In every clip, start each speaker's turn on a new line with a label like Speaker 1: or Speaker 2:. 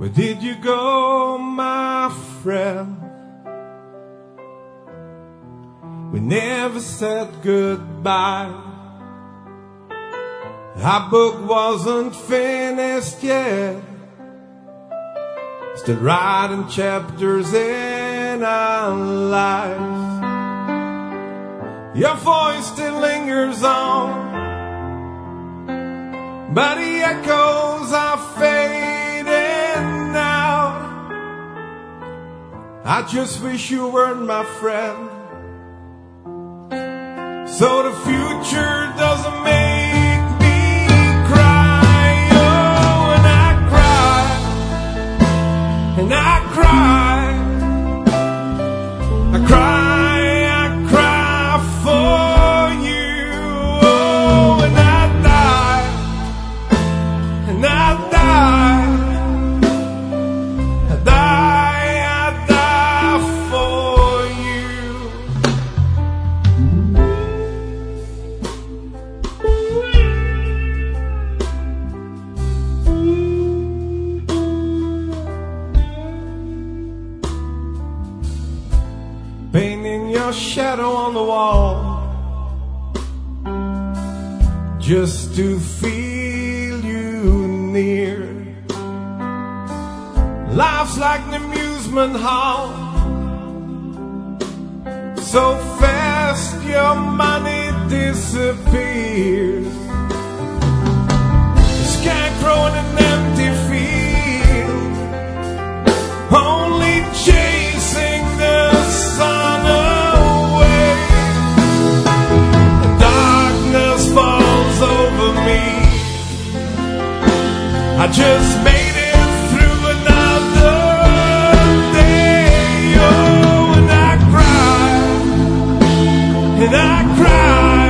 Speaker 1: Where did you go, my friend? We never said goodbye. Our book wasn't finished yet, still writing chapters in our lives. Your voice still lingers on, but the echoes are fading now. I just wish you weren't my friend, so the future doesn't make me cry. Oh, and I cry, and I cry, I cry, I cry for you. Oh, and I die, and I die, I die for you. Painting your shadow on the wall, just to feel you near. Life's like an amusement hall, so fast your money disappears. A scarecrow in an empty field, only chasing the sun away. And darkness falls over me. I just made it through another day. Oh, and I cry, and I cry,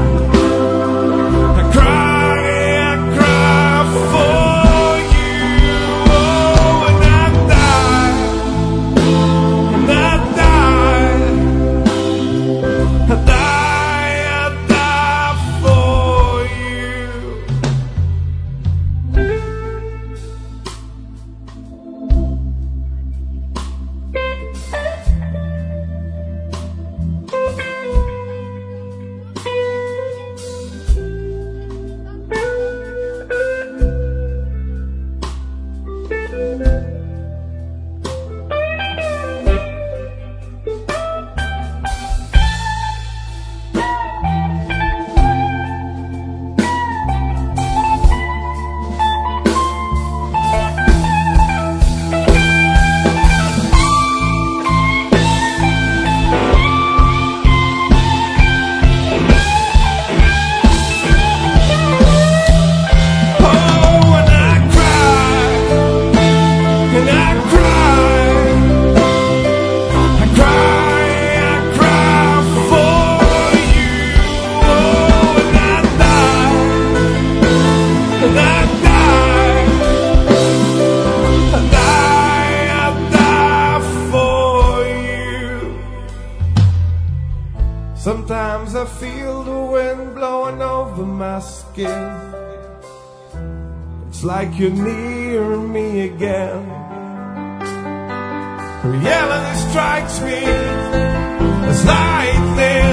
Speaker 1: I cry, I cry for you. Oh, and I die, and I die, I die for you. Sometimes I feel the wind blowing over my skin. It's like you're near me again. Reality strikes me as lightning.